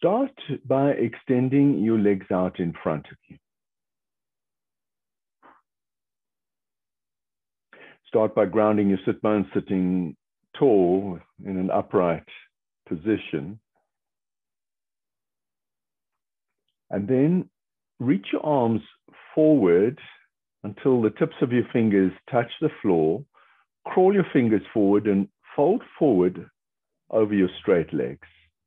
Start by extending your legs out in front of you. Start by grounding your sit bones, sitting tall in an upright position. And then reach your arms forward until the tips of your fingers touch the floor. Crawl your fingers forward and fold forward over your straight legs.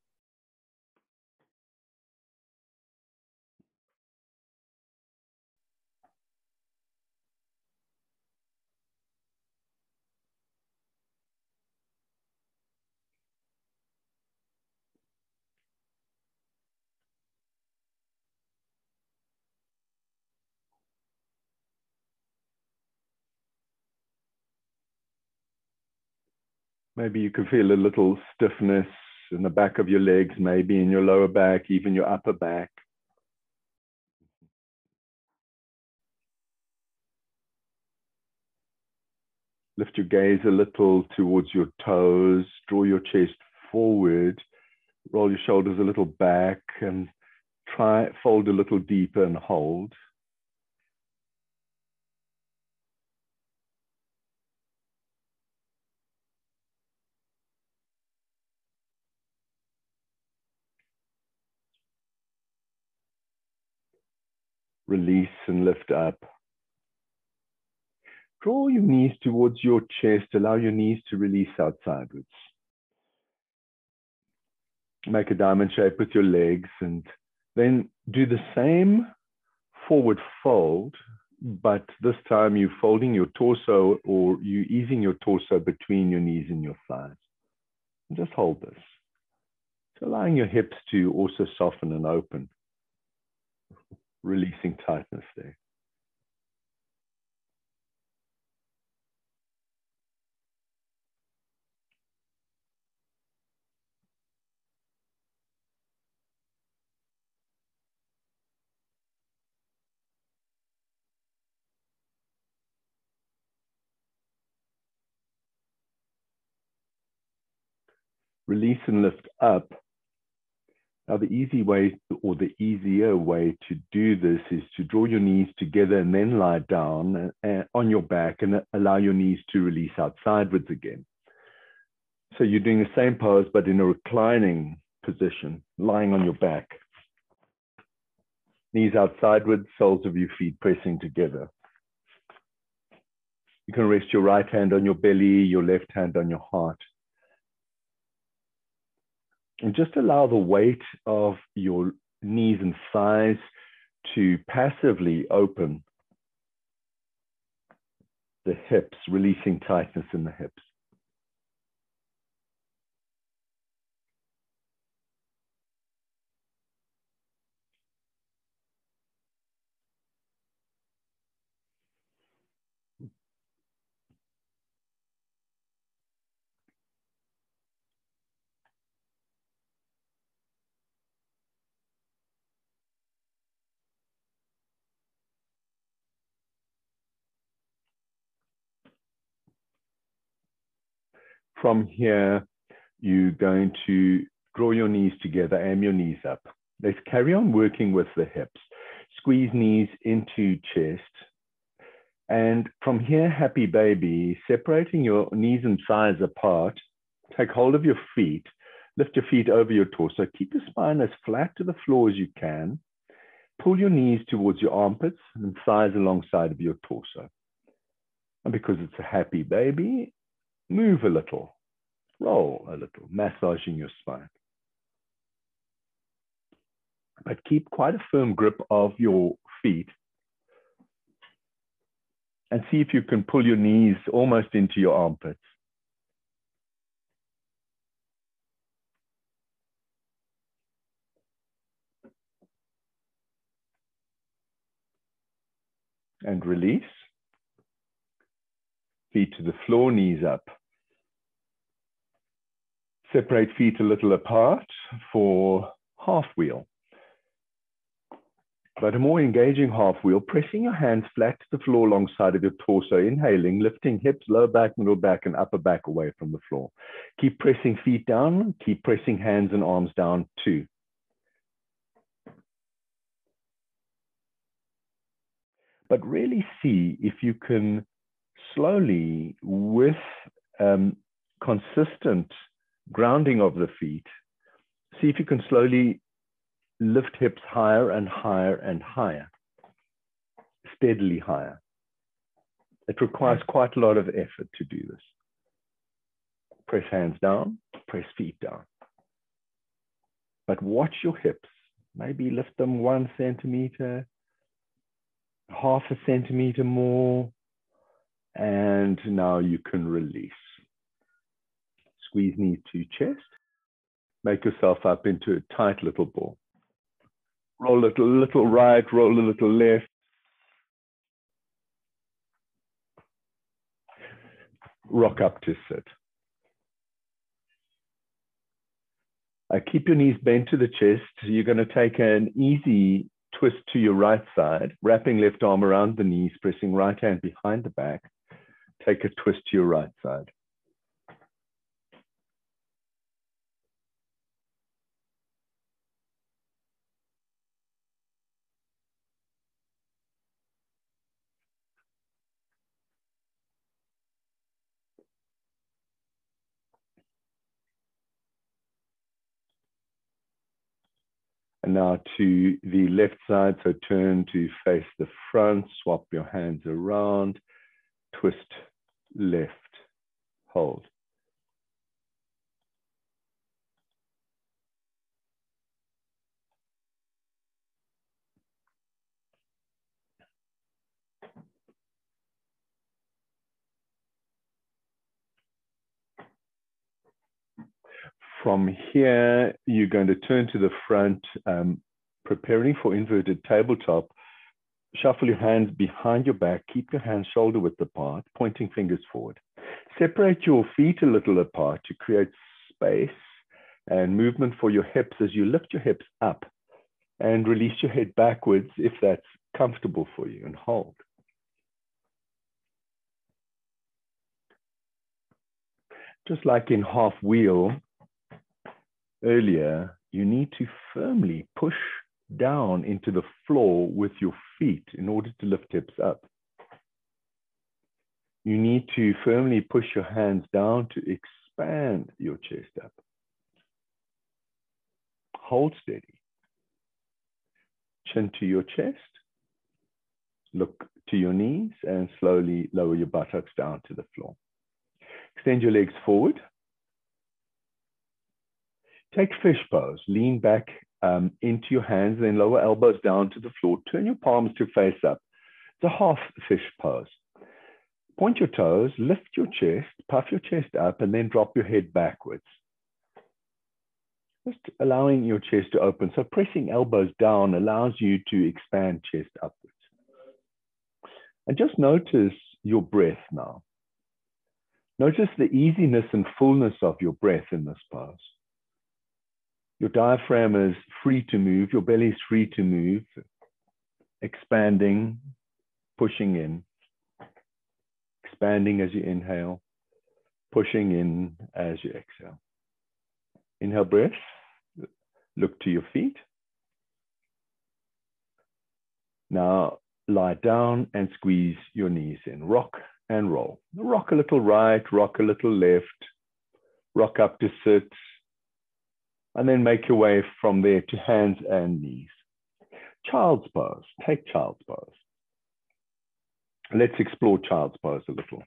Maybe you can feel a little stiffness in the back of your legs, maybe in your lower back, even your upper back. Lift your gaze a little towards your toes, draw your chest forward, roll your shoulders a little back, and try fold a little deeper and hold. Release and lift up. Draw your knees towards your chest. Allow your knees to release out sideways. Make a diamond shape with your legs and then do the same forward fold, but this time you're folding your torso or you easing your torso between your knees and your thighs. And just hold this. So allowing your hips to also soften and open, releasing tightness there. Release and lift up. Now the easy way or the easier way to do this is to draw your knees together and then lie down on your back and allow your knees to release out sideways again. So you're doing the same pose but in a reclining position, lying on your back. Knees out sideways, soles of your feet pressing together. You can rest your right hand on your belly, your left hand on your heart. And just allow the weight of your knees and thighs to passively open the hips, releasing tightness in the hips. From here, you're going to draw your knees together, aim your knees up. Let's carry on working with the hips. Squeeze knees into chest. And from here, happy baby, separating your knees and thighs apart, take hold of your feet, lift your feet over your torso, keep your spine as flat to the floor as you can. Pull your knees towards your armpits and thighs alongside of your torso. And because it's a happy baby, move a little, roll a little, massaging your spine. But keep quite a firm grip of your feet and see if you can pull your knees almost into your armpits. And release. Feet to the floor, knees up. Separate feet a little apart for half wheel. But a more engaging half wheel, pressing your hands flat to the floor alongside of your torso, inhaling, lifting hips, lower back, middle back, and upper back away from the floor. Keep pressing feet down, keep pressing hands and arms down too. but really see if you can slowly, with consistent grounding of the feet, see if you can slowly lift hips higher and higher and higher, steadily higher. It requires quite a lot of effort to do this. Press hands down, press feet down. But watch your hips. Maybe lift them 1 centimeter, half a centimeter more, and now you can release. Squeeze knees to chest. Make yourself up into a tight little ball. Roll a little right, roll a little left. Rock up to sit. Keep your knees bent to the chest. You're going to take an easy twist to your right side, wrapping left arm around the knees, pressing right hand behind the back. Take a twist to your right side. And now to the left side, so turn to face the front, swap your hands around, twist left, hold. From here, you're going to turn to the front, preparing for inverted tabletop. Shuffle your hands behind your back. Keep your hands shoulder width apart, pointing fingers forward. Separate your feet a little apart to create space and movement for your hips as you lift your hips up and release your head backwards if that's comfortable for you, and hold. Just like in half wheel earlier, you need to firmly push down into the floor with your feet in order to lift hips up. You need to firmly push your hands down to expand your chest up. Hold steady. Chin to your chest. Look to your knees and slowly lower your buttocks down to the floor. Extend your legs forward. Take fish pose. Lean back into your hands, then lower elbows down to the floor. Turn your palms to face up. It's a half fish pose. Point your toes, lift your chest, puff your chest up, and then drop your head backwards. Just allowing your chest to open. So pressing elbows down allows you to expand chest upwards. And just notice your breath now. Notice the easiness and fullness of your breath in this pose. Your diaphragm is free to move. Your belly is free to move, expanding, pushing in, expanding as you inhale, pushing in as you exhale. Inhale breath, look to your feet. Now lie down and squeeze your knees in. Rock and roll. Rock a little right, rock a little left, rock up to sit, and then make your way from there to hands and knees. Child's pose. Take child's pose. Let's explore child's pose a little.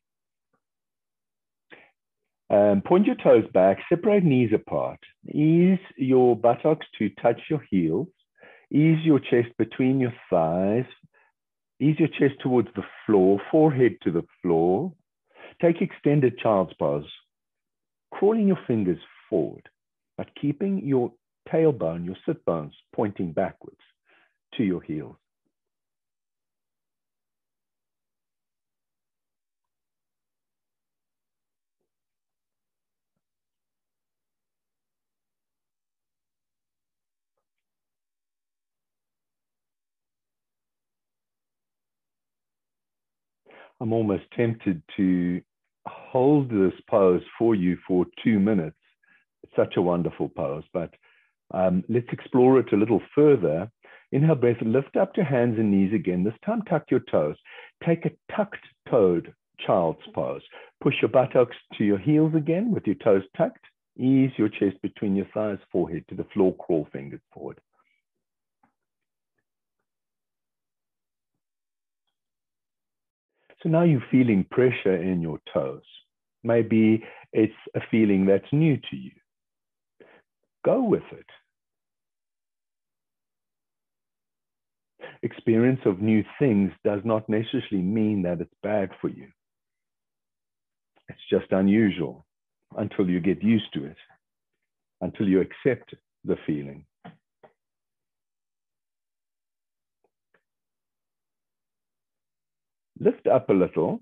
Point your toes back, separate knees apart. Ease your buttocks to touch your heels. Ease your chest between your thighs. Ease your chest towards the floor, forehead to the floor. Take extended child's pose. Crawling your fingers forward, but keeping your tailbone, your sit bones pointing backwards to your heels. I'm almost tempted to hold this pose for you for 2 minutes. It's such a wonderful pose, but let's explore it a little further. Inhale, breath, lift up to hands and knees again. This time, tuck your toes. Take a tucked toed child's pose. Push your buttocks to your heels again with your toes tucked. Ease your chest between your thighs, forehead to the floor, crawl fingers forward. So now you're feeling pressure in your toes. Maybe it's a feeling that's new to you. Go with it. Experience of new things does not necessarily mean that it's bad for you. It's just unusual until you get used to it, until you accept the feeling. Lift up a little.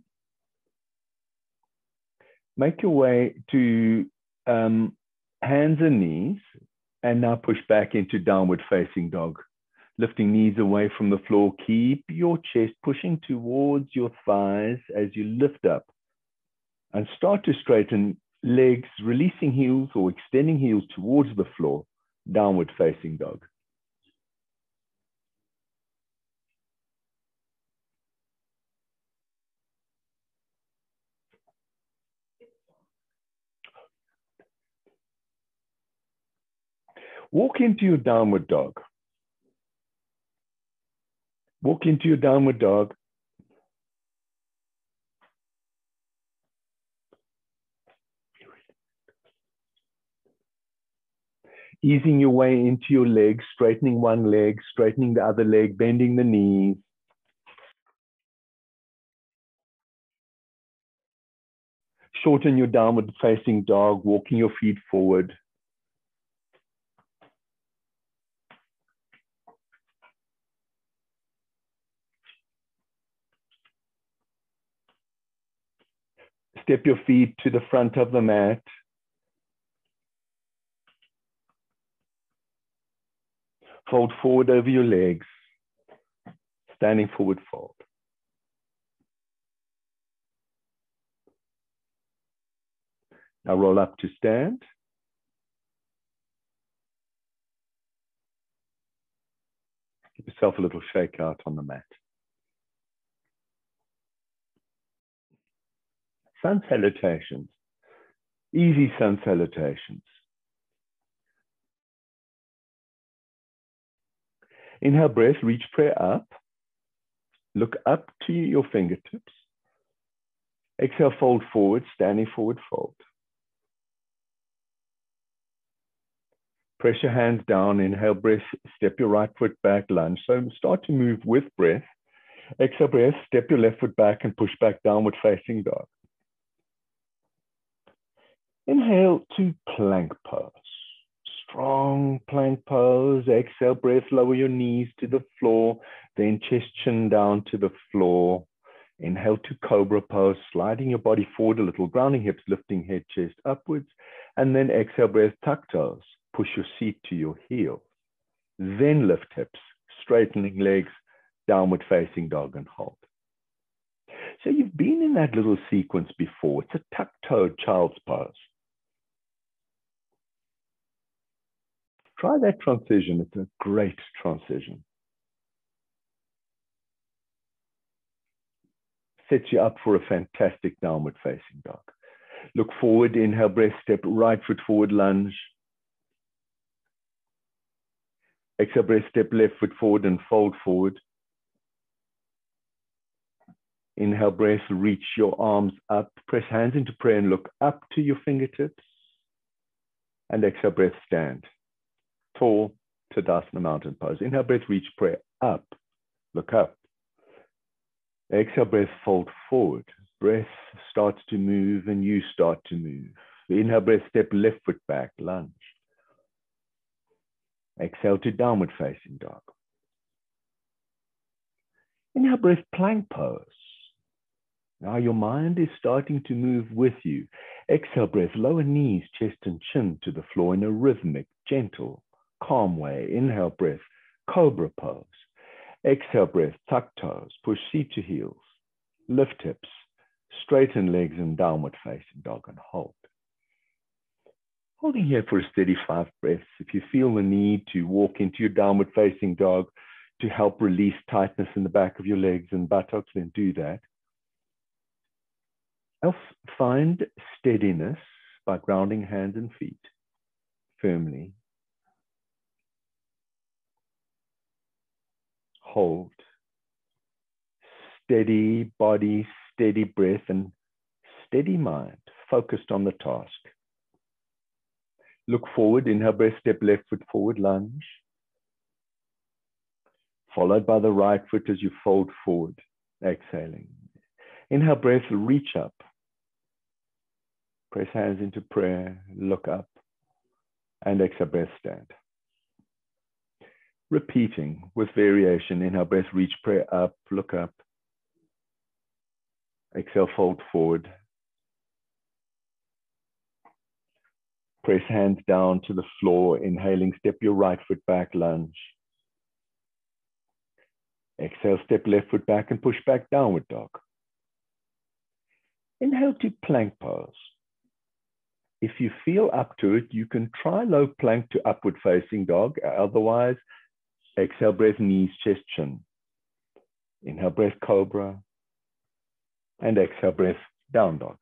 Make your way to hands and knees, and now push back into downward facing dog. Lifting knees away from the floor. Keep your chest pushing towards your thighs as you lift up. And start to straighten legs, releasing heels or extending heels towards the floor. Downward facing dog. Walk into your downward dog. Walk into your downward dog. Easing your way into your legs, straightening one leg, straightening the other leg, bending the knees. Shorten your downward facing dog, walking your feet forward. Step your feet to the front of the mat. Fold forward over your legs. Standing forward fold. Now roll up to stand. Give yourself a little shake out on the mat. Sun salutations. Easy sun salutations. Inhale, breath, reach prayer up. Look up to your fingertips. Exhale, fold forward, standing forward fold. Press your hands down. Inhale, breath, step your right foot back, lunge. So start to move with breath. Exhale, breath, step your left foot back and push back, downward facing dog. Inhale to plank pose. Strong plank pose. Exhale, breath, lower your knees to the floor, then chest chin down to the floor. Inhale to cobra pose, sliding your body forward a little, grounding hips, lifting head, chest upwards. And then exhale, breath, tuck toes. Push your seat to your heels. Then lift hips, straightening legs, downward facing dog and hold. So you've been in that little sequence before. It's a tuck-toed child's pose. Try that transition. It's a great transition. Sets you up for a fantastic downward facing dog. Look forward, inhale, breath, step right foot forward, lunge. Exhale, breath, step left foot forward and fold forward. Inhale, breath, reach your arms up. Press hands into prayer and look up to your fingertips. And exhale, breath, stand. Tall, Tadasana mountain pose. Inhale, breath, reach prayer up. Look up. Exhale, breath, fold forward. Breath starts to move and you start to move. Inhale, breath, step left foot back, lunge. Exhale to downward facing dog. Inhale, breath, plank pose. Now your mind is starting to move with you. Exhale, breath, lower knees, chest and chin to the floor in a rhythmic, gentle, calm way. Inhale, breath, cobra pose. Exhale, breath, tuck toes, push seat to heels, lift hips, straighten legs and downward facing dog and hold. Holding here for a steady 5 breaths. If you feel the need to walk into your downward facing dog, to help release tightness in the back of your legs and buttocks, then do that. Else, find steadiness by grounding hands and feet firmly. Hold. Steady body, steady breath, and steady mind, focused on the task. Look forward, inhale, breath, step left foot forward, lunge. Followed by the right foot as you fold forward, exhaling. Inhale, breath, reach up. Press hands into prayer, look up. And exhale, breath, stand. Repeating with variation, inhale, breath, reach, prayer up, look up. Exhale, fold forward. Press hands down to the floor, inhaling, step your right foot back, lunge. Exhale, step left foot back and push back, downward dog. Inhale to plank pose. If you feel up to it, you can try low plank to upward facing dog. Otherwise, exhale, breath, knees, chest, chin. Inhale, breath, cobra. And exhale, breath, down dog.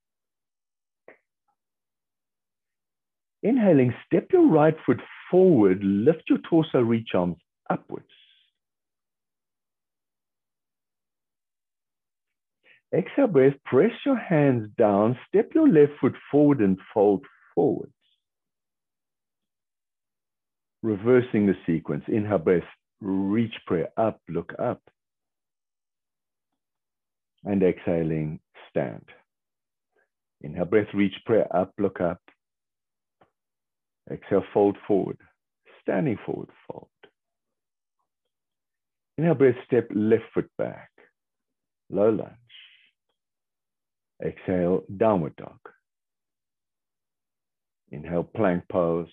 Inhaling, step your right foot forward, lift your torso, reach arms upwards. Exhale, breath, press your hands down, step your left foot forward and fold forwards. Reversing the sequence, inhale, breath, reach, prayer up, look up. And exhaling, stand. Inhale, breath, reach, prayer up, look up. Exhale, fold forward, standing forward, fold. Inhale, breath, step left foot back, low lunge. Exhale, downward dog. Inhale, plank pose.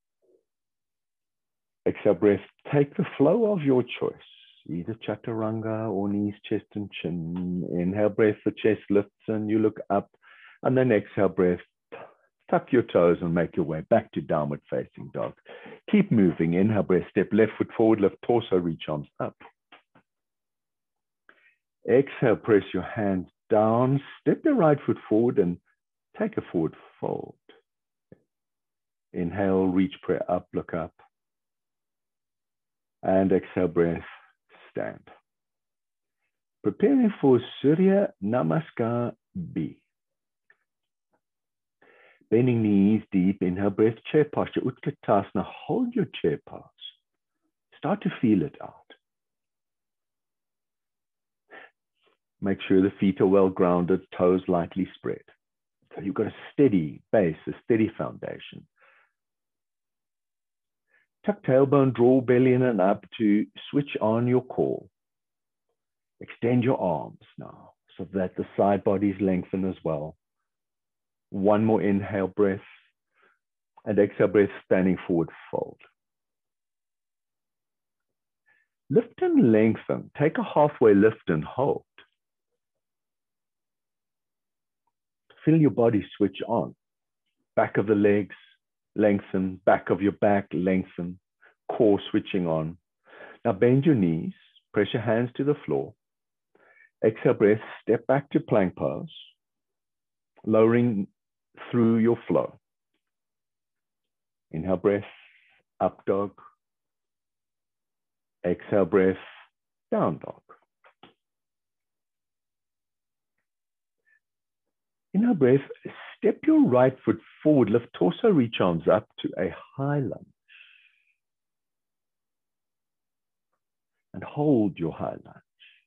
Exhale, breath, take the flow of your choice, either chaturanga or knees, chest, and chin. Inhale, breath, the chest lifts and you look up. And then exhale, breath, tuck your toes and make your way back to downward facing dog. Keep moving. Inhale, breath, step left foot forward, lift torso, reach arms up. Exhale, press your hands down, step your right foot forward and take a forward fold. Inhale, reach, prayer up, look up. And exhale, breath, stand. Preparing for Surya Namaskar B. Bending knees deep, inhale, breath, chair posture, Utkatasana, hold your chair pose. Start to feel it out. Make sure the feet are well grounded, toes lightly spread. So you've got a steady base, a steady foundation. Tuck tailbone, draw belly in and up to switch on your core. Extend your arms now so that the side bodies lengthen as well. One more inhale breath and exhale breath, standing forward fold. Lift and lengthen. Take a halfway lift and hold. Feel your body switch on. Back of the legs, lengthen. Back of your back, lengthen. Core switching on. Now bend your knees. Press your hands to the floor. Exhale breath. Step back to plank pose. Lowering through your flow. Inhale breath. Up dog. Exhale breath. Down dog. Inhale breath, step your right foot forward, lift torso, reach arms up to a high lunge. And hold your high lunge.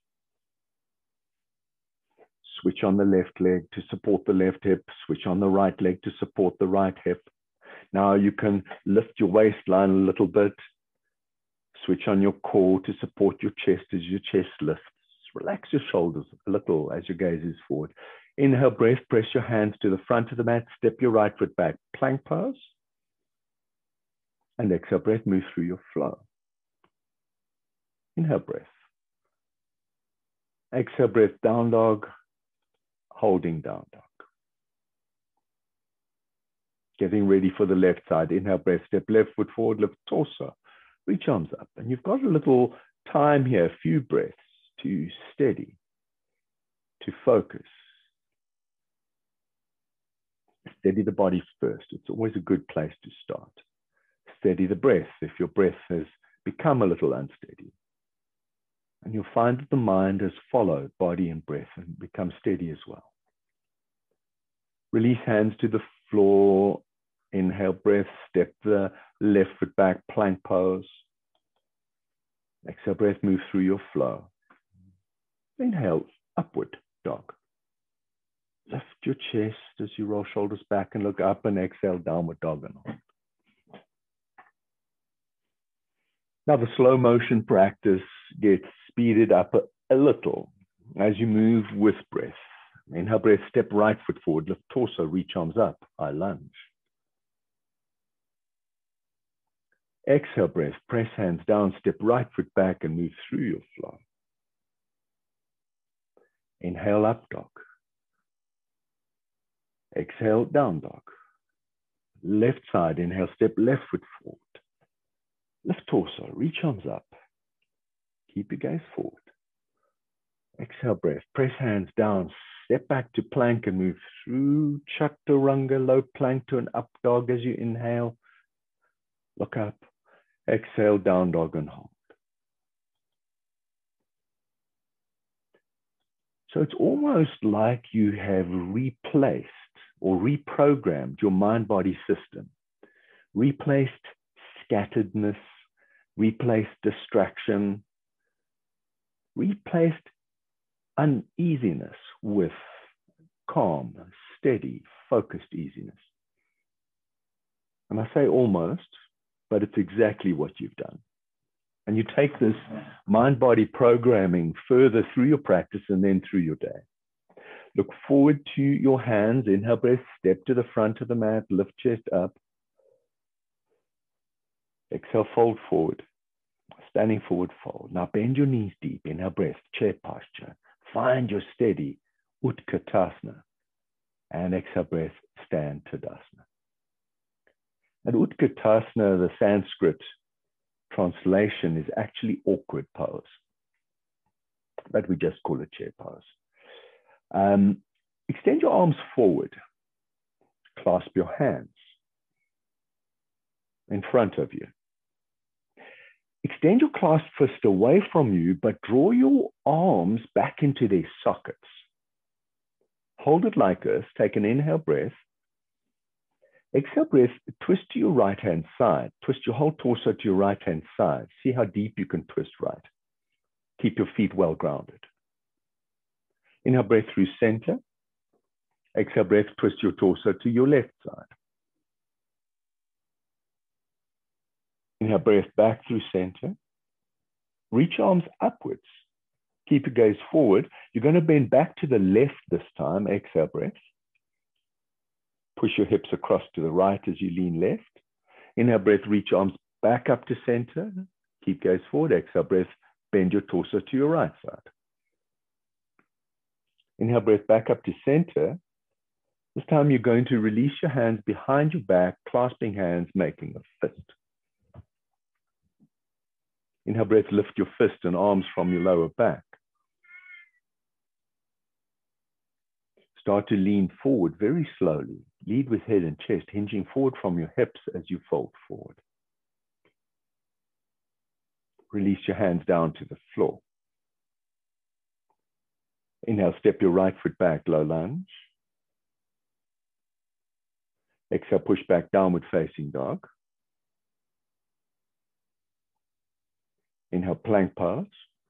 Switch on the left leg to support the left hip, switch on the right leg to support the right hip. Now you can lift your waistline a little bit, switch on your core to support your chest as your chest lifts. Relax your shoulders a little as your gaze is forward. Inhale, breath, press your hands to the front of the mat, step your right foot back, plank pose. And exhale, breath, move through your flow. Inhale, breath. Exhale, breath, down dog, holding down dog. Getting ready for the left side. Inhale, breath, step left foot forward, lift torso, reach arms up. And you've got a little time here, a few breaths to steady, to focus. Steady the body first. It's always a good place to start. Steady the breath if your breath has become a little unsteady. And you'll find that the mind has followed body and breath and becomes steady as well. Release hands to the floor. Inhale, breath, step the left foot back, plank pose. Exhale, breath, move through your flow. Inhale, upward dog. Lift your chest as you roll shoulders back and look up, and exhale, downward dog. Now the slow motion practice gets speeded up a little as you move with breath. Inhale, breath, step right foot forward, lift torso, reach arms up, I lunge. Exhale, breath, press hands down, step right foot back and move through your flow. Inhale, up dog. Exhale, down dog. Left side, inhale, step left foot forward. Lift torso, reach arms up. Keep your gaze forward. Exhale, breath, press hands down, step back to plank and move through chaturanga, low plank to an up dog as you inhale. Look up. Exhale, down dog and hold. So it's almost like you have replaced or reprogrammed your mind-body system, replaced scatteredness, replaced distraction, replaced uneasiness with calm, steady, focused easiness. And I say almost, but it's exactly what you've done. And you take this mind-body programming further through your practice and then through your day. Look forward to your hands. Inhale, breath, step to the front of the mat, lift chest up. Exhale, fold forward. Standing forward, fold. Now bend your knees deep. Inhale, breath, chair posture. Find your steady Utkatasana. And exhale, breath, stand Tadasana. And Utkatasana, the Sanskrit translation, is actually awkward pose, but we just call it chair pose. Extend your arms forward. Clasp your hands in front of you. Extend your clasped fist away from you, but draw your arms back into their sockets. Hold it like this. Take an inhale breath. Exhale breath, twist to your right-hand side. Twist your whole torso to your right-hand side. See how deep you can twist right. Keep your feet well grounded. Inhale breath through center. Exhale breath, twist your torso to your left side. Inhale breath back through center. Reach arms upwards. Keep your gaze forward. You're going to bend back to the left this time. Exhale breath. Push your hips across to the right as you lean left. Inhale breath, reach arms back up to center. Keep gaze forward. Exhale breath, bend your torso to your right side. Inhale breath back up to center. This time you're going to release your hands behind your back, clasping hands, making a fist. Inhale breath, lift your fist and arms from your lower back. Start to lean forward very slowly. Lead with head and chest, hinging forward from your hips as you fold forward. Release your hands down to the floor. Inhale, step your right foot back, low lunge. Exhale, push back, downward facing dog. Inhale, plank pose.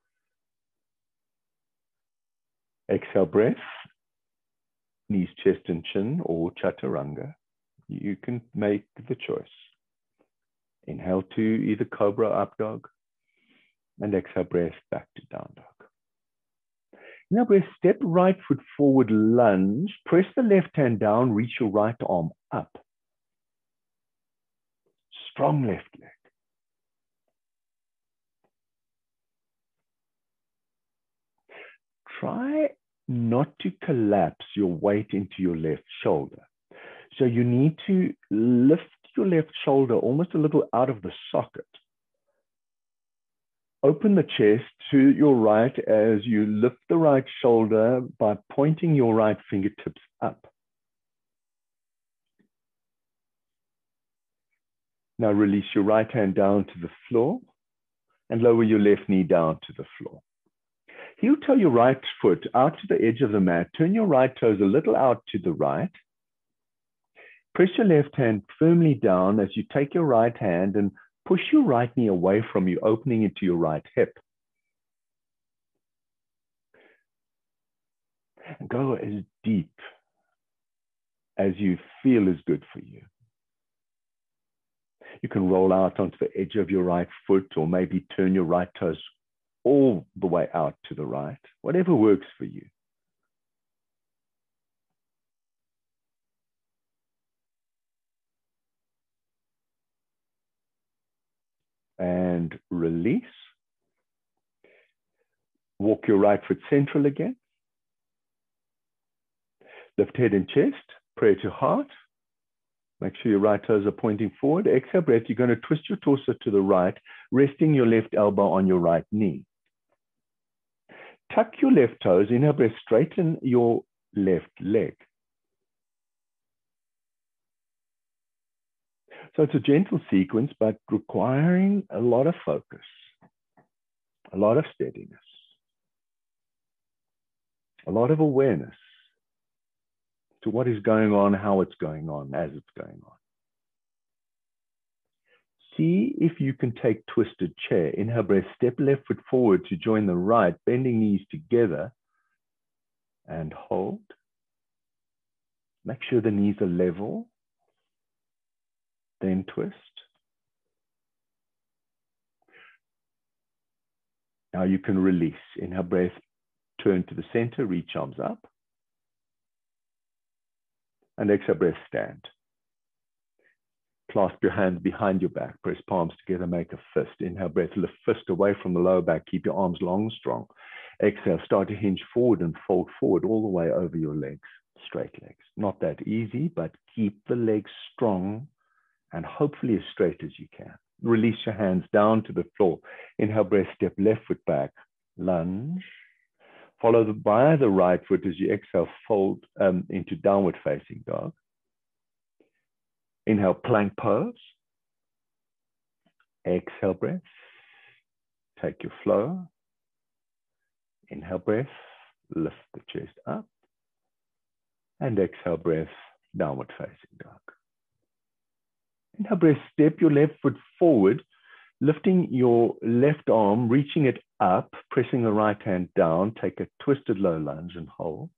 Exhale, breath. Knees, chest, and chin, or chaturanga. You can make the choice. Inhale to either cobra, up dog, and exhale, breath back to down dog. Now breath, step right foot forward, lunge. Press the left hand down, reach your right arm up. Strong left leg. Try not to collapse your weight into your left shoulder. So you need to lift your left shoulder almost a little out of the socket. Open the chest to your right as you lift the right shoulder by pointing your right fingertips up. Now release your right hand down to the floor and lower your left knee down to the floor. Heel toe your right foot out to the edge of the mat. Turn your right toes a little out to the right. Press your left hand firmly down as you take your right hand and push your right knee away from you, opening into your right hip. And go as deep as you feel is good for you. You can roll out onto the edge of your right foot, or maybe turn your right toes all the way out to the right, whatever works for you. And release. Walk your right foot central again. Lift head and chest, prayer to heart. Make sure your right toes are pointing forward. Exhale breath, you're going to twist your torso to the right, resting your left elbow on your right knee. Tuck your left toes, inhale breath, straighten your left leg. So it's a gentle sequence, but requiring a lot of focus, a lot of steadiness, a lot of awareness to what is going on, how it's going on, as it's going on. See if you can take twisted chair. Inhale breath, step left foot forward to join the right, bending knees together and hold. Make sure the knees are level, then twist. Now you can release. Inhale breath, turn to the center, reach arms up. And exhale breath, stand. Clasp your hands behind your back, press palms together, make a fist. Inhale breath, lift fist away from the lower back, keep your arms long and strong. Exhale, start to hinge forward and fold forward all the way over your legs, straight legs. Not that easy, but keep the legs strong and hopefully as straight as you can. Release your hands down to the floor. Inhale breath, step left foot back, lunge. Follow by the right foot as you exhale, fold into downward facing dog. Inhale, plank pose. Exhale breath. Take your flow. Inhale breath, lift the chest up. And exhale breath, downward facing dog. Inhale breath, step your left foot forward, lifting your left arm, reaching it up, pressing the right hand down. Take a twisted low lunge and hold.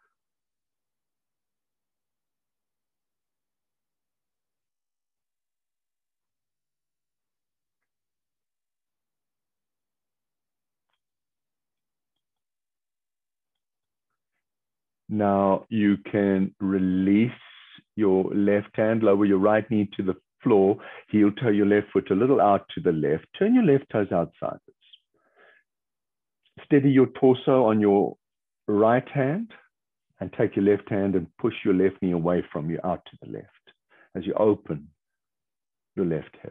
Now you can release your left hand, lower your right knee to the floor, heel toe your left foot a little out to the left. Turn your left toes outside. Steady your torso on your right hand and take your left hand and push your left knee away from you out to the left as you open your left hip.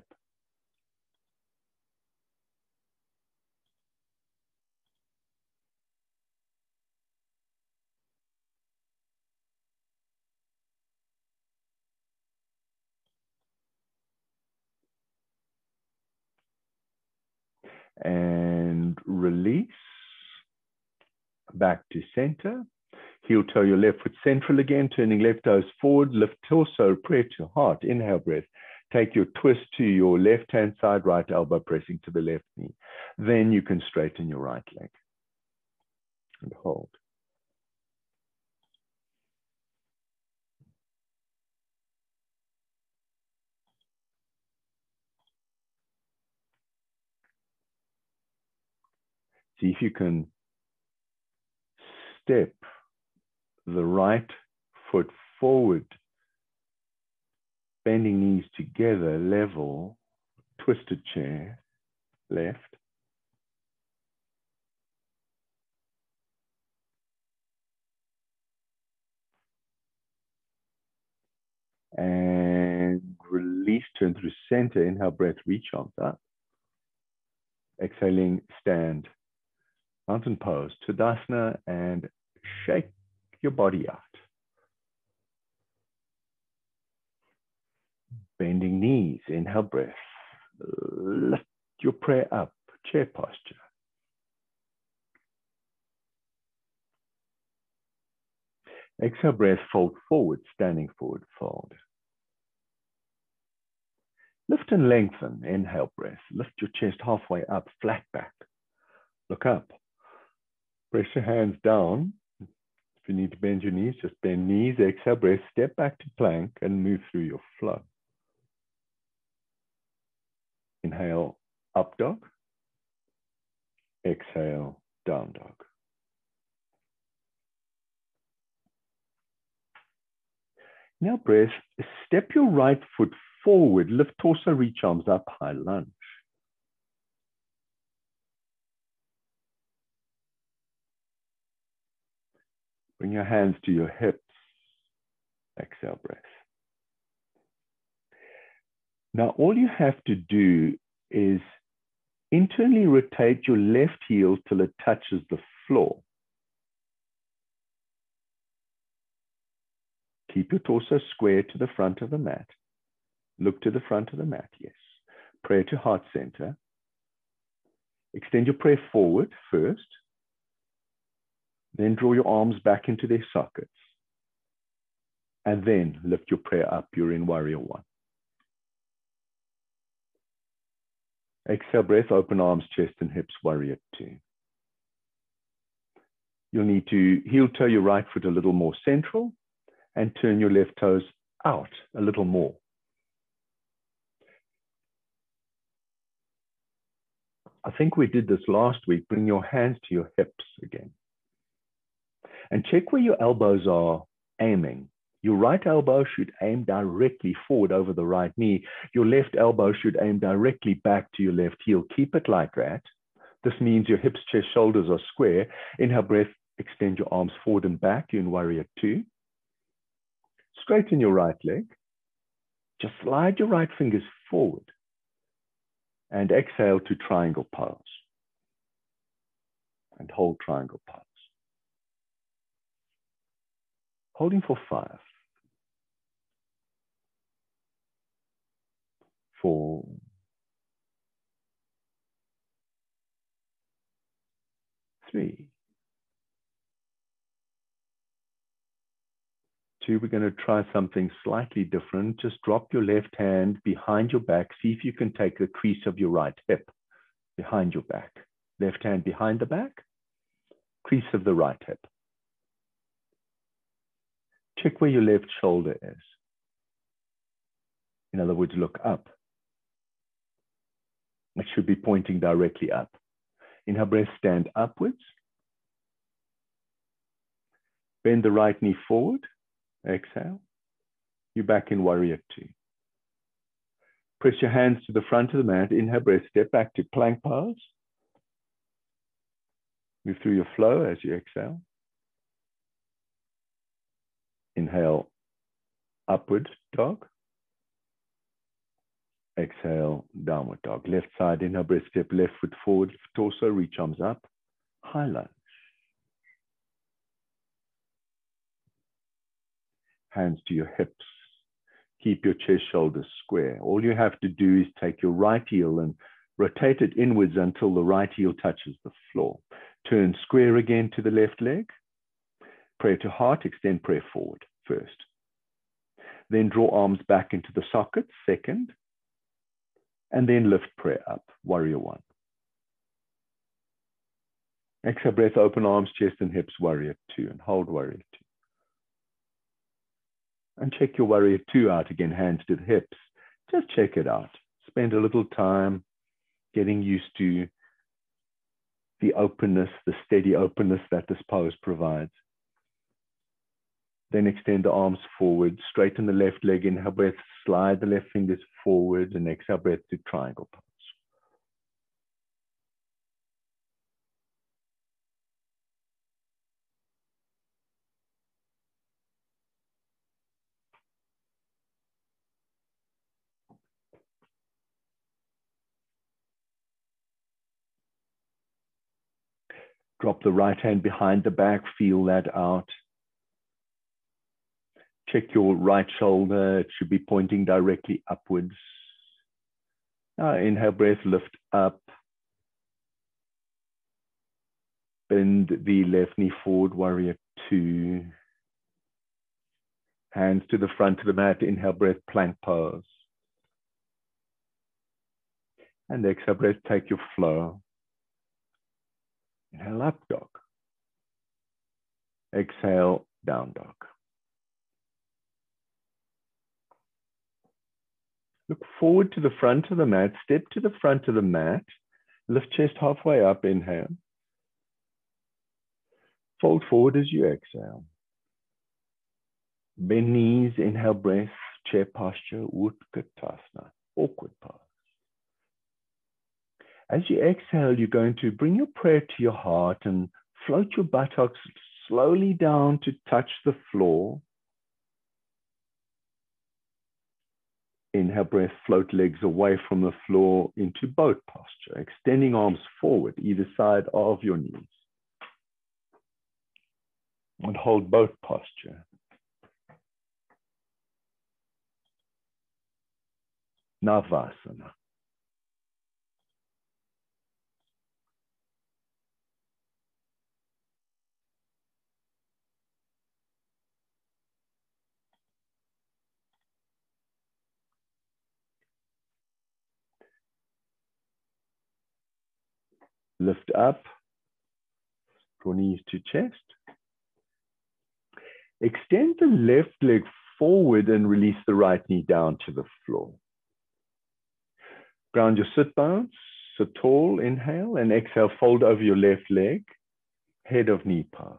And release. Back to center. Heel toe your left foot central again, turning left toes forward, lift torso, prayer to heart. Inhale breath. Take your twist to your left hand side, right elbow pressing to the left knee. Then you can straighten your right leg and hold. See if you can step the right foot forward, bending knees together, level, twisted chair, left. And release, turn through center, inhale breath, reach arms up. Exhaling, stand, mountain pose, Tadasana, and shake your body out. Bending knees, inhale breath. Lift your prayer up, chair posture. Exhale breath, fold forward, standing forward, fold. Lift and lengthen, inhale breath. Lift your chest halfway up, flat back. Look up. Press your hands down. If you need to bend your knees, just bend knees, exhale breath, step back to plank and move through your flow. Inhale, up dog. Exhale, down dog. Now breath, step your right foot forward, lift torso, reach arms up, high lunge. Bring your hands to your hips. Exhale breath. Now all you have to do is internally rotate your left heel till it touches the floor. Keep your torso square to the front of the mat. Look to the front of the mat, yes. Prayer to heart center. Extend your prayer forward first. Then draw your arms back into their sockets. And then lift your prayer up. You're in warrior one. Exhale breath, open arms, chest and hips, warrior two. You'll need to heel toe your right foot a little more central and turn your left toes out a little more. I think we did this last week. Bring your hands to your hips again. And check where your elbows are aiming. Your right elbow should aim directly forward over the right knee. Your left elbow should aim directly back to your left heel. Keep it like that. This means your hips, chest, shoulders are square. Inhale breath, extend your arms forward and back. You're in warrior two. Straighten your right leg. Just slide your right fingers forward. And exhale to triangle pose. And hold triangle pose. Holding for 5, 4, 3, 2. We're going to try something slightly different. Just drop your left hand behind your back. See if you can take the crease of your right hip behind your back. Left hand behind the back, crease of the right hip. Check where your left shoulder is. In other words, look up. It should be pointing directly up. Inhale breath, stand upwards. Bend the right knee forward. Exhale. You're back in warrior two. Press your hands to the front of the mat. Inhale breath, step back to plank pose. Move through your flow as you exhale. Inhale, upward dog. Exhale, downward dog. Left side, inhale breath, step left foot forward, torso, reach arms up, high lunge. Hands to your hips. Keep your chest, shoulders square. All you have to do is take your right heel and rotate it inwards until the right heel touches the floor. Turn square again to the left leg. Prayer to heart, extend prayer forward first. Then draw arms back into the sockets, second. And then lift prayer up, warrior one. Exhale breath, open arms, chest and hips, warrior two. And hold warrior two. And check your warrior two out again, hands to the hips. Just check it out. Spend a little time getting used to the openness, the steady openness that this pose provides. Then extend the arms forward, straighten the left leg, inhale breath, slide the left fingers forward, and exhale breath to triangle pose. Drop the right hand behind the back, feel that out. Check your right shoulder, it should be pointing directly upwards. Now inhale, breath, lift up. Bend the left knee forward, warrior two. Hands to the front of the mat, inhale, breath, plank pose. And exhale, breath, take your flow. Inhale, up dog. Exhale, down dog. Look forward to the front of the mat, step to the front of the mat, lift chest halfway up, inhale. Fold forward as you exhale. Bend knees, inhale, breath, chair posture, Utkatasana, awkward pose. As you exhale, you're going to bring your prayer to your heart and float your buttocks slowly down to touch the floor. Inhale, breath, float legs away from the floor into boat posture, extending arms forward, either side of your knees. And hold boat posture. Navasana. Lift up, draw knees to chest. Extend the left leg forward and release the right knee down to the floor. Ground your sit bones, sit tall, inhale, and exhale, fold over your left leg, head of knee pose.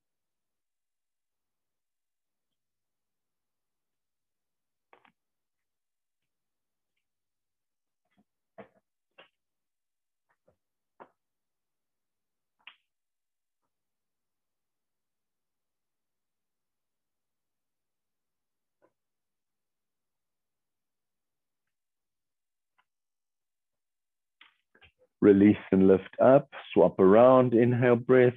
Release and lift up, swap around, inhale, breath,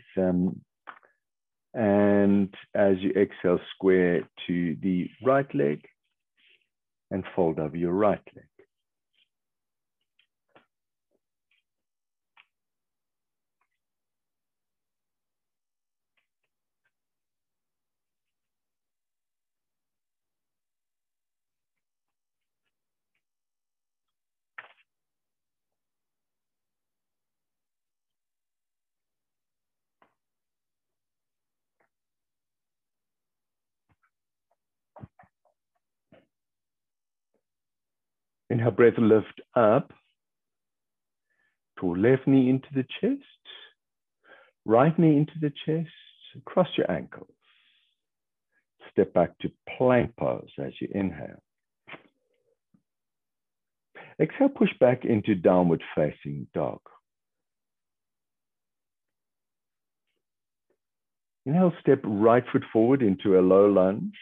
and as you exhale, square to the right leg and fold over your right leg. Inhale, breath, lift up. Draw left knee into the chest, right knee into the chest, cross your ankles. Step back to plank pose as you inhale. Exhale, push back into downward facing dog. Inhale, step right foot forward into a low lunge.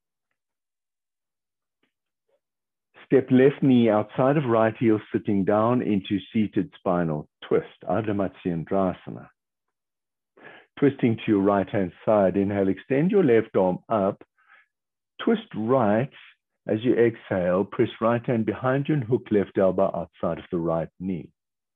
Step left knee outside of right heel, sitting down into seated spinal twist, Ardha Matsyendrasana. Twisting to your right hand side, inhale, extend your left arm up, twist right as you exhale, press right hand behind you and hook left elbow outside of the right knee.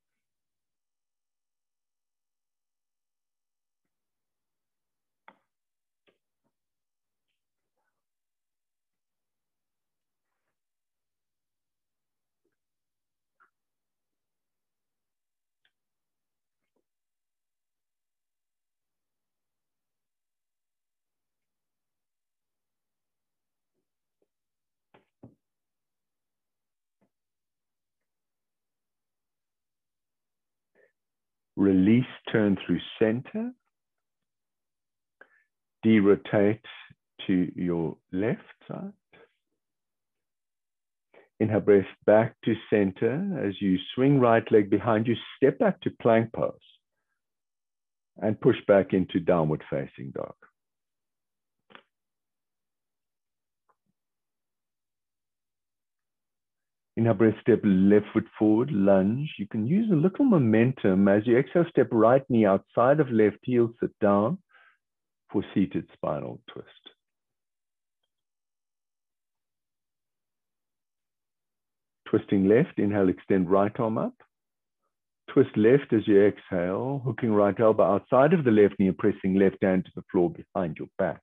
Release, turn through center. De-rotate to your left side. Inhale, breath back to center. As you swing right leg behind you, step back to plank pose. And push back into downward facing dog. Inhale, breath, step left foot forward, lunge. You can use a little momentum as you exhale, step right knee outside of left heel, sit down for seated spinal twist. Twisting left, inhale, extend right arm up. Twist left as you exhale, hooking right elbow outside of the left knee and pressing left hand to the floor behind your back.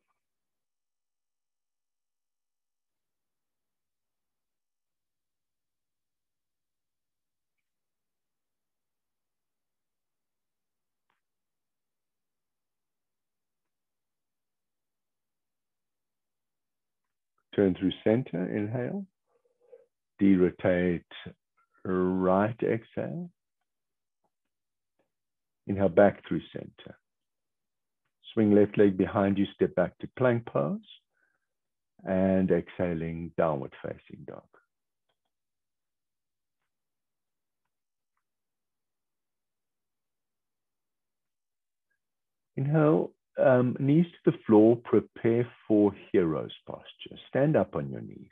Turn through center, inhale. De-rotate right, exhale. Inhale, back through center. Swing left leg behind you, step back to plank pose. And exhaling, downward facing dog. Inhale, knees to the floor, prepare for hero's posture. Stand up on your knees.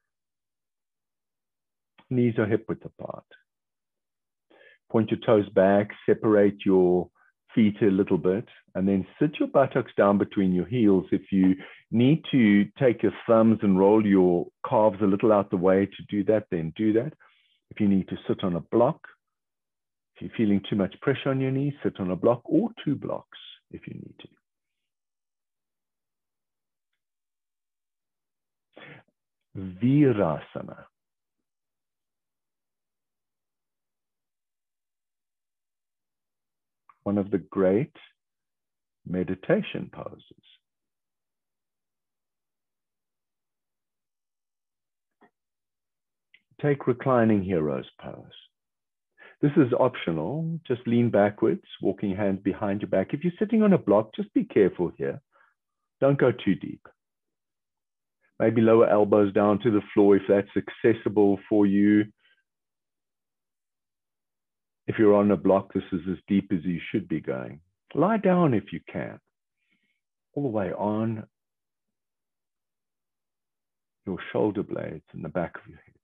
Knees are hip width apart. Point your toes back, separate your feet a little bit, and then sit your buttocks down between your heels. If you need to take your thumbs and roll your calves a little out the way to do that, then do that. If you need to sit on a block, if you're feeling too much pressure on your knees, sit on a block or 2 blocks if you need to. Virasana. One of the great meditation poses. Take reclining hero's pose. This is optional. Just lean backwards, walking hands behind your back. If you're sitting on a block, just be careful here. Don't go too deep. Maybe lower elbows down to the floor if that's accessible for you. If you're on a block, this is as deep as you should be going. Lie down if you can, all the way on your shoulder blades and the back of your head.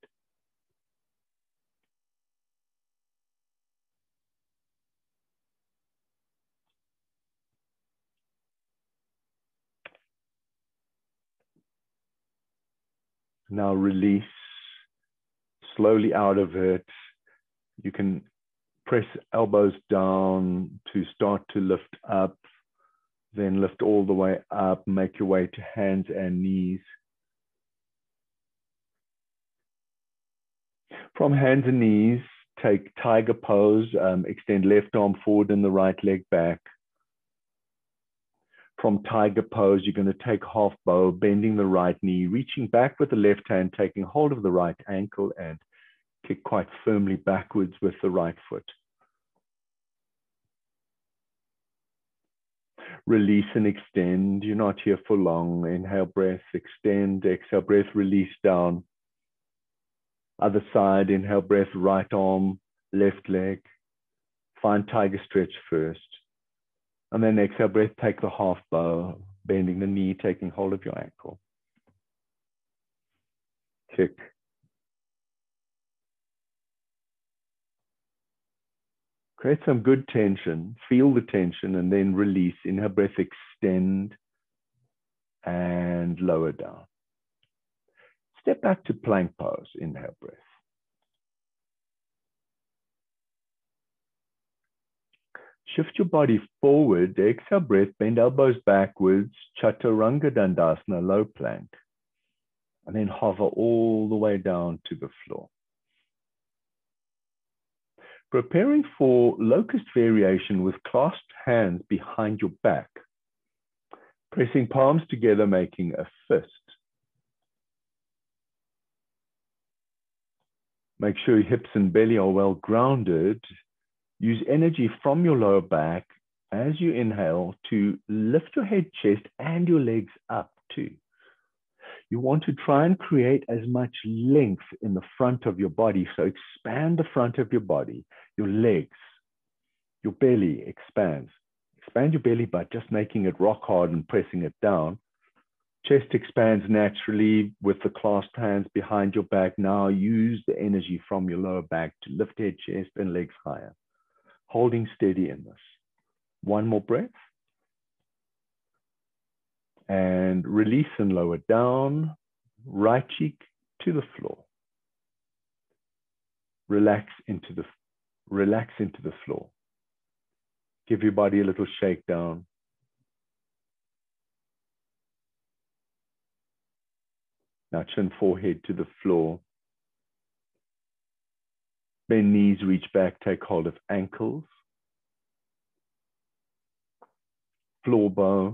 Now release slowly out of it. You can press elbows down to start to lift up, then lift all the way up, make your way to hands and knees. From hands and knees, take tiger pose, extend left arm forward and the right leg back. From tiger pose, you're going to take half bow, bending the right knee, reaching back with the left hand, taking hold of the right ankle and kick quite firmly backwards with the right foot. Release and extend. You're not here for long. Inhale, breath, extend, exhale, breath, release down. Other side, inhale, breath, right arm, left leg. Find tiger stretch first. And then exhale, breath, take the half bow, bending the knee, taking hold of your ankle. Kick. Create some good tension, feel the tension, and then release. Inhale, breath, extend, and lower down. Step back to plank pose, inhale, breath. Shift your body forward, exhale, breath, bend elbows backwards, Chaturanga Dandasana, low plank. And then hover all the way down to the floor. Preparing for locust variation with clasped hands behind your back. Pressing palms together, making a fist. Make sure your hips and belly are well grounded. Use energy from your lower back as you inhale to lift your head, chest, and your legs up too. You want to try and create as much length in the front of your body. So expand the front of your body, your legs, your belly expands. Expand your belly by just making it rock hard and pressing it down. Chest expands naturally with the clasped hands behind your back. Now use the energy from your lower back to lift head, chest, and legs higher. Holding steady in this. One more breath. And release and lower down. Right cheek to the floor. Relax into the floor. Give your body a little shakedown. Now chin, forehead to the floor. Bend knees, reach back, take hold of ankles. Floor bow.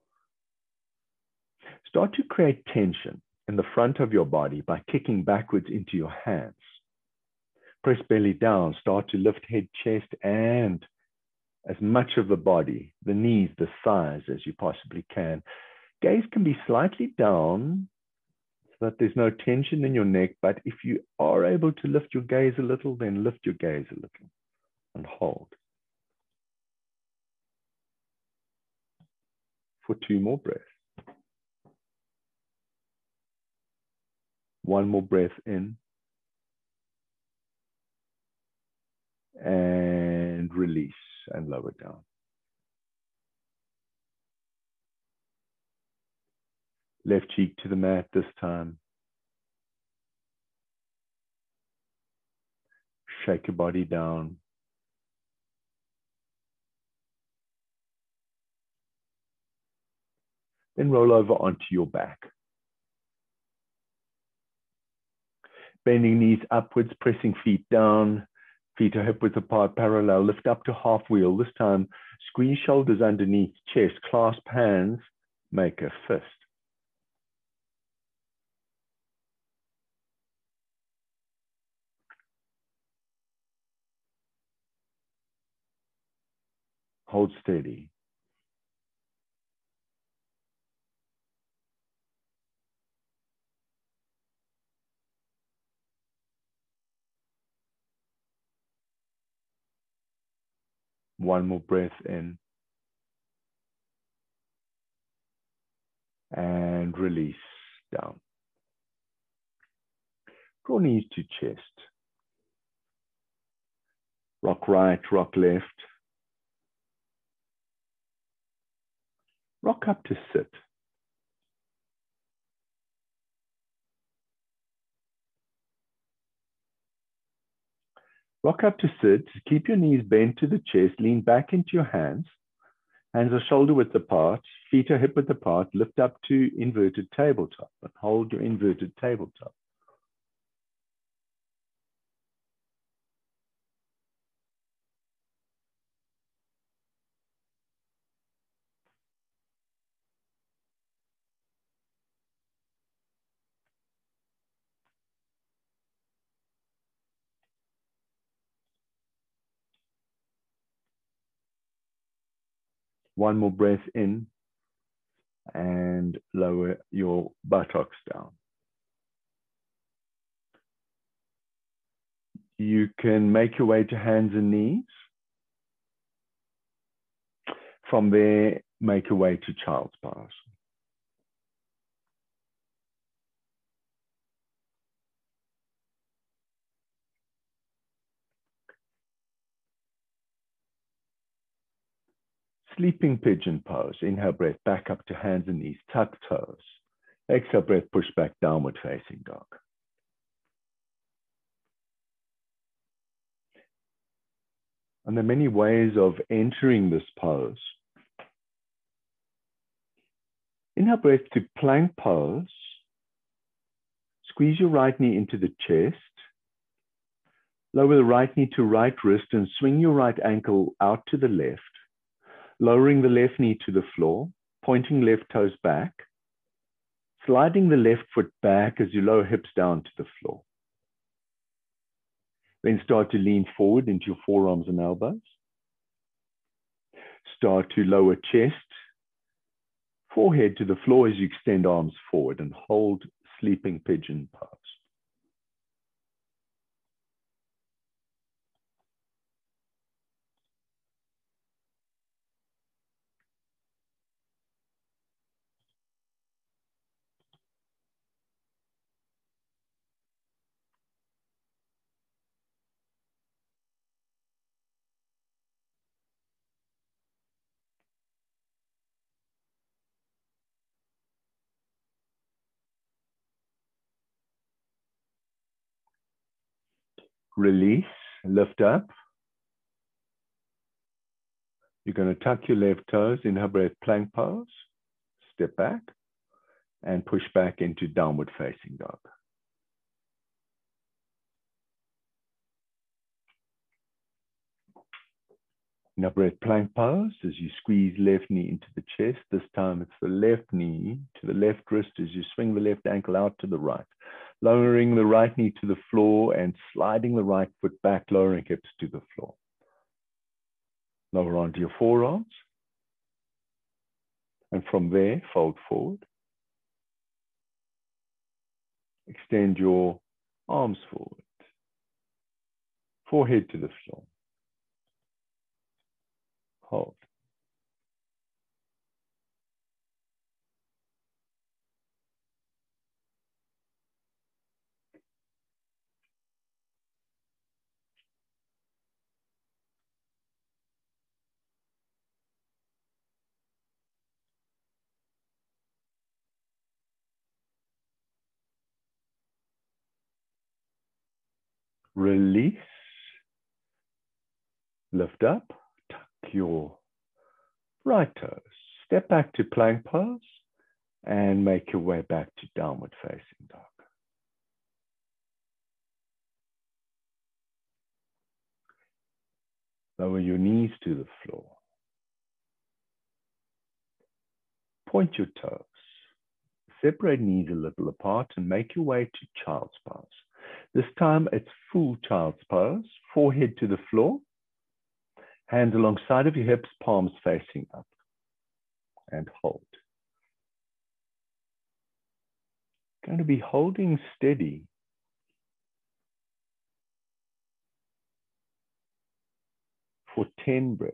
Start to create tension in the front of your body by kicking backwards into your hands. Press belly down, start to lift head, chest, and as much of the body, the knees, the thighs, as you possibly can. Gaze can be slightly down so that there's no tension in your neck, but if you are able to lift your gaze a little, then lift your gaze a little and hold. For 2 more breaths. One more breath in. And release and lower down. Left cheek to the mat this time. Shake your body down. Then roll over onto your back. Bending knees upwards, pressing feet down. Feet are hip width apart, parallel. Lift up to half wheel. This time, squeeze shoulders underneath chest. Clasp hands, make a fist. Hold steady. One more breath in. And release down. Draw knees to chest. Rock right, rock left. Rock up to sit. Rock up to sit. Keep your knees bent to the chest. Lean back into your hands. Hands are shoulder width apart. Feet are hip width apart. Lift up to inverted tabletop and hold your inverted tabletop. One more breath in and lower your buttocks down. You can make your way to hands and knees. From there, make your way to child's pose. Sleeping pigeon pose. Inhale, breath back up to hands and knees, tuck toes. Exhale, breath, push back, downward facing dog. And there are many ways of entering this pose. Inhale, breath to plank pose. Squeeze your right knee into the chest. Lower the right knee to right wrist and swing your right ankle out to the left. Lowering the left knee to the floor, pointing left toes back, sliding the left foot back as you lower hips down to the floor. Then start to lean forward into your forearms and elbows. Start to lower chest, forehead to the floor as you extend arms forward and hold sleeping pigeon pose. Release, lift up. You're going to tuck your left toes, inhale breath, plank pose, step back, and push back into downward facing dog. Now breath, plank pose as you squeeze left knee into the chest. This time it's the left knee to the left wrist as you swing the left ankle out to the right. Lowering the right knee to the floor and sliding the right foot back, lowering hips to the floor. Lower onto your forearms. And from there, fold forward. Extend your arms forward. Forehead to the floor. Hold. Release. Lift up. Tuck your right toes. Step back to plank pose and make your way back to downward facing dog. Lower your knees to the floor. Point your toes. Separate knees a little apart and make your way to child's pose. This time it's full child's pose. Forehead to the floor. Hands alongside of your hips, palms facing up. And hold. Going to be holding steady for 10 breaths.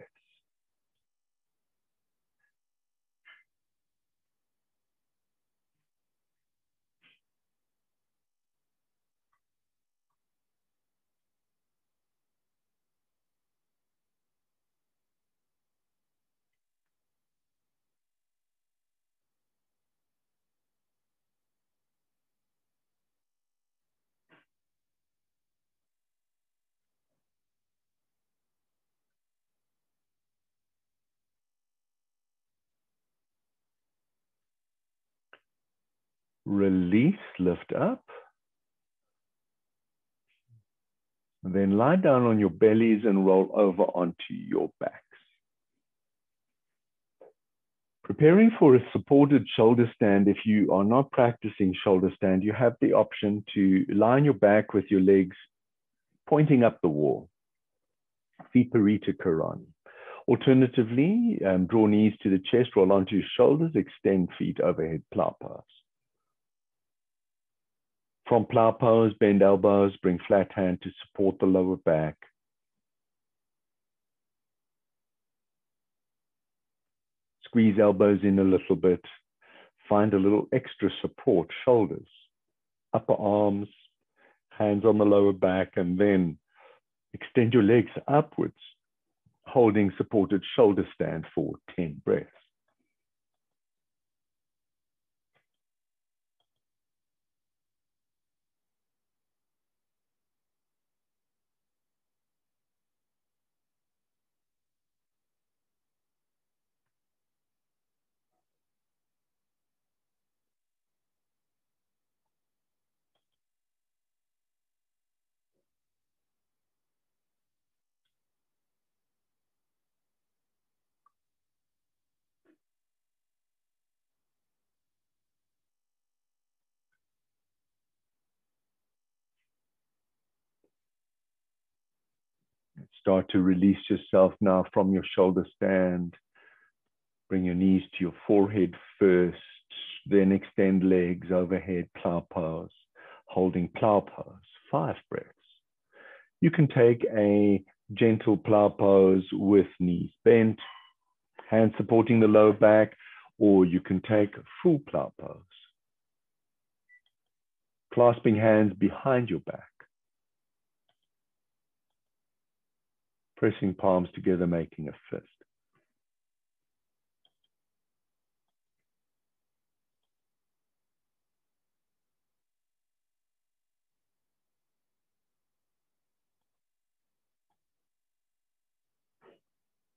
Release, lift up. Then lie down on your bellies and roll over onto your backs. Preparing for a supported shoulder stand. If you are not practicing shoulder stand, you have the option to lie on your back with your legs pointing up the wall. Viparita Karani. Alternatively, draw knees to the chest, roll onto your shoulders, extend feet overhead, plow pose. From plow pose, bend elbows, bring flat hand to support the lower back. Squeeze elbows in a little bit. Find a little extra support, shoulders, upper arms, hands on the lower back, and then extend your legs upwards, holding supported shoulder stand for 10 breaths. Start to release yourself now from your shoulder stand. Bring your knees to your forehead first, then extend legs overhead, plow pose, holding plow pose, 5 breaths. You can take a gentle plow pose with knees bent, hands supporting the lower back, or you can take full plow pose. Clasping hands behind your back. Pressing palms together, making a fist.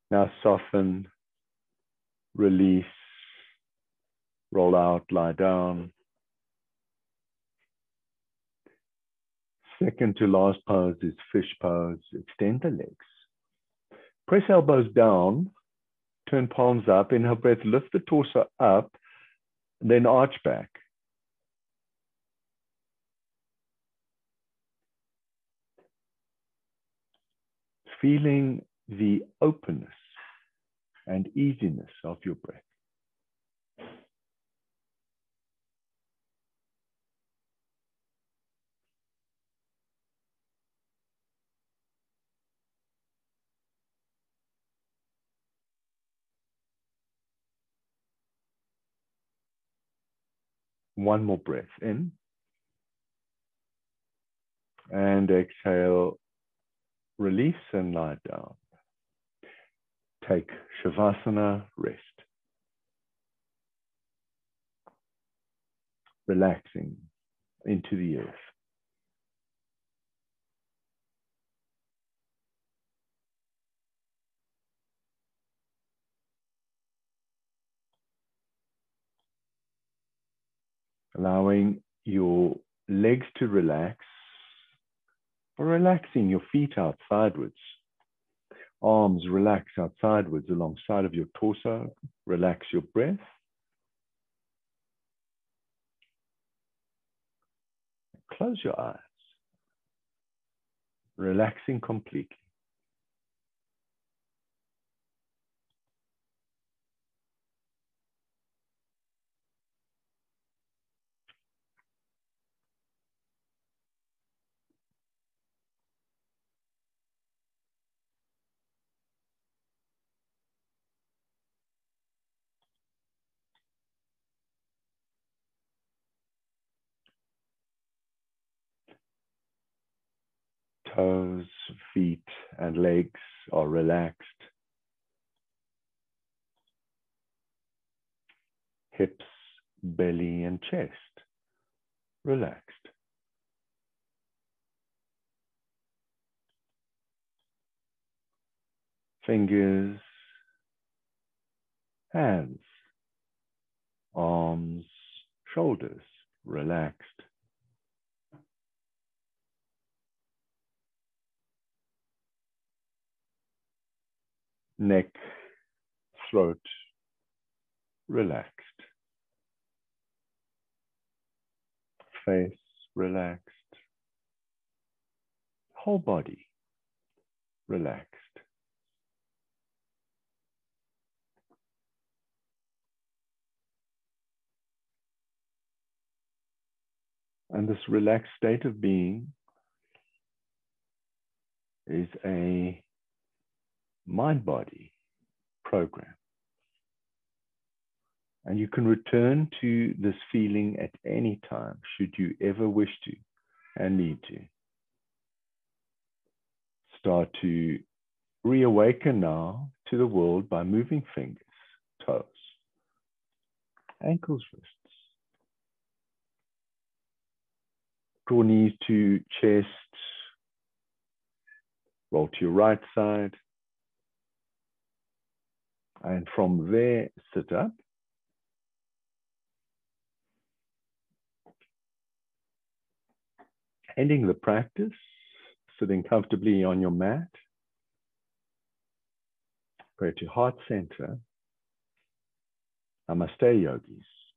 Now soften, release, roll out, lie down. Second to last pose is fish pose. Extend the legs. Press elbows down, turn palms up, inhale breath, lift the torso up, then arch back. Feeling the openness and easiness of your breath. One more breath in. And exhale, release and lie down. Take Shavasana, rest. Relaxing into the earth. Allowing your legs to relax, or relaxing your feet out sideways. Arms relax out sideways alongside of your torso. Relax your breath. Close your eyes. Relaxing completely. Toes, feet, and legs are relaxed. Hips, belly, and chest relaxed. Fingers, hands, arms, shoulders relaxed. Neck, throat relaxed. Face relaxed. Whole body relaxed. And this relaxed state of being is a mind-body program. And you can return to this feeling at any time, should you ever wish to and need to. Start to reawaken now to the world by moving fingers, toes, ankles, wrists. Draw knees to chest. Roll to your right side. And from there, sit up. Ending the practice, sitting comfortably on your mat. Pray to heart center. Namaste, yogis.